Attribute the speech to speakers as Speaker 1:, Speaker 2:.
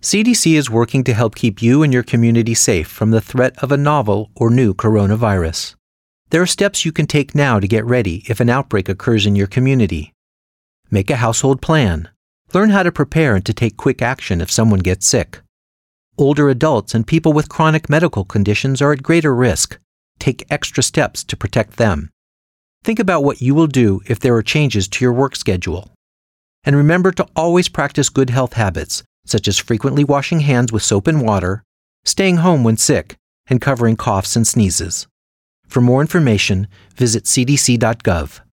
Speaker 1: CDC is working to help keep you and your community safe from the threat of a novel or new coronavirus. There are steps you can take now to get ready if an outbreak occurs in your community. Make a household plan. Learn how to prepare and to take quick action if someone gets sick. Older adults and people with chronic medical conditions are at greater risk. Take extra steps to protect them. Think about what you will do if there are changes to your work schedule. And remember to always practice good health habits, such as frequently washing hands with soap and water, staying home when sick, and covering coughs and sneezes. For more information, visit cdc.gov.